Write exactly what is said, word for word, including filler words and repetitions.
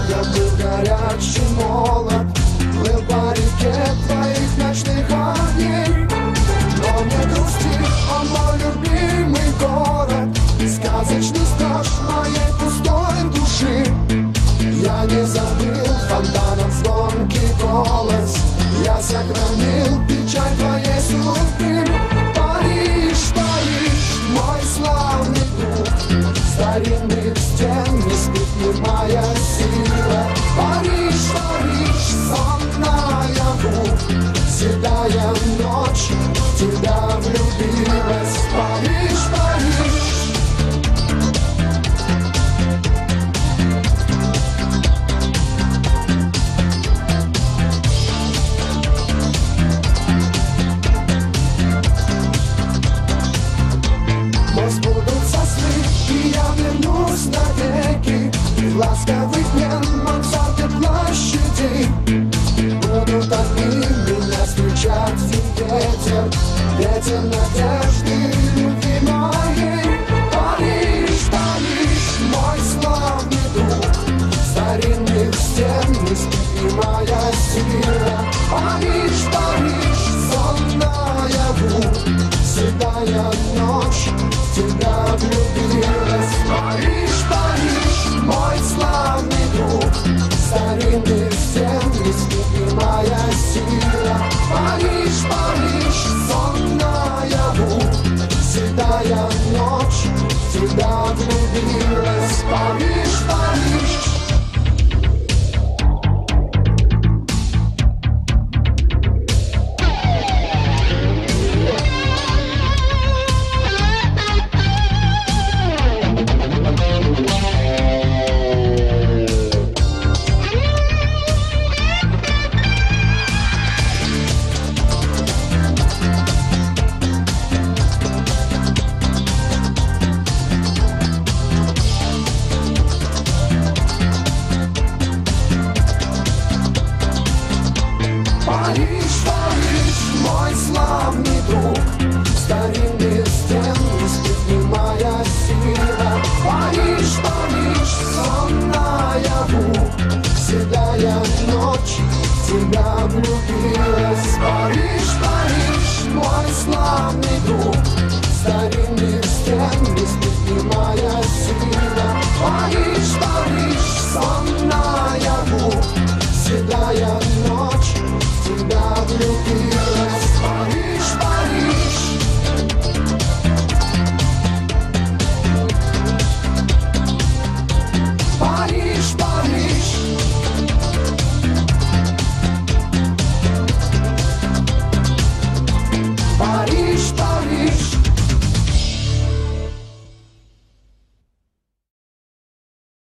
Я был горячий молод, плыл по реке твоих ночных огней. Но мне грустит, он мой любимый город, сказочный страж моей пустой души. Я не забыл фонтанов звонкий голос, я сохранил печаль твоей судьбы. Париж, Париж, мой славный друг, старинных стен не спит немая сила. Париж, Париж, сон наяву, седая ночь в тебя влюбилась. Париж, Париж. Ласковый днем мансарды площади будут одни меня встречать ветер, ветер надежды любви моей. Париж, Париж, мой славный друг, старинных стен не спит моя сила. Париж, Париж, сон наяву, седая ночь в тебя влюбилась. Париж, Париж, мой славный друг, старинных стен не спит моя сила. Париж, Париж, сон наяву, седая ночь в тебя влюбилась. Париж, Париж. Париж, Париж, мой славный друг, старинных стен не спит моя сила. Париж, Париж, сон наяву, седая ночь в тебя влюбилась.